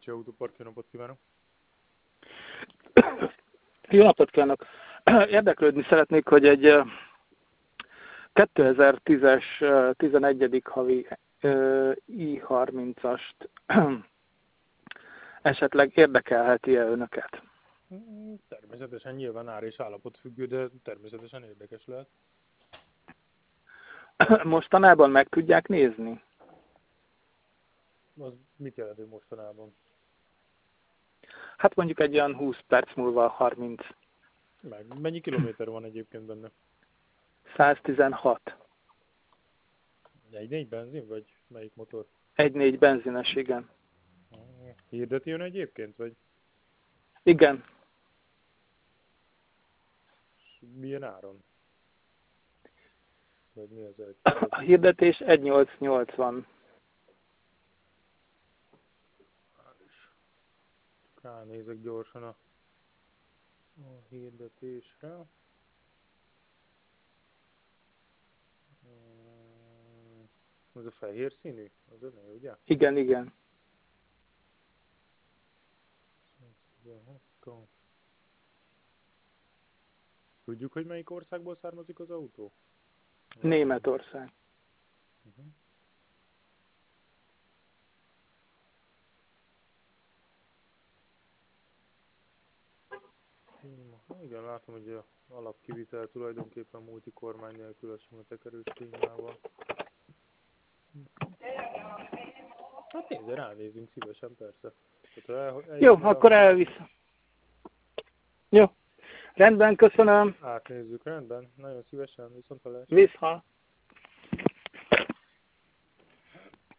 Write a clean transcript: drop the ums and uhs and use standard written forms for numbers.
Ricsi Autópark, jó napot kívánok! Jó napot kívánok! Érdeklődni szeretnék, hogy egy 2010-es 11. havi i30-ast esetleg érdekelheti-e önöket? Természetesen nyilván ár és állapot függő, de természetesen érdekes lehet. Mostanában meg tudják nézni? Az mit jelent, hogy mostanában? Hát mondjuk egy olyan 20 perc múlva 30. Mennyi kilométer van egyébként benne? 116. 1.4 benzin, vagy melyik motor? 1.4 benzines, igen. Hirdeti ön egyébként, vagy? Igen. Milyen áron? Vagy mi az egy? A hirdetés 1.880. Ránézek gyorsan a hirdetésre. Ez a fehér színű? Az öné, ugye? Igen, igen. 116. Tudjuk, hogy melyik országból származik az autó? Németország. Igen, látom, hogy az alapkivitel tulajdonképpen multikormány nélkül, a sima tekerős klímával. Hát nézze, ránézünk szívesen, persze. Tehát, Jó, akkor elviszem. Jó. Rendben, köszönöm. Átnézzük, rendben. Nagyon szívesen, viszontlátásra. Viszont.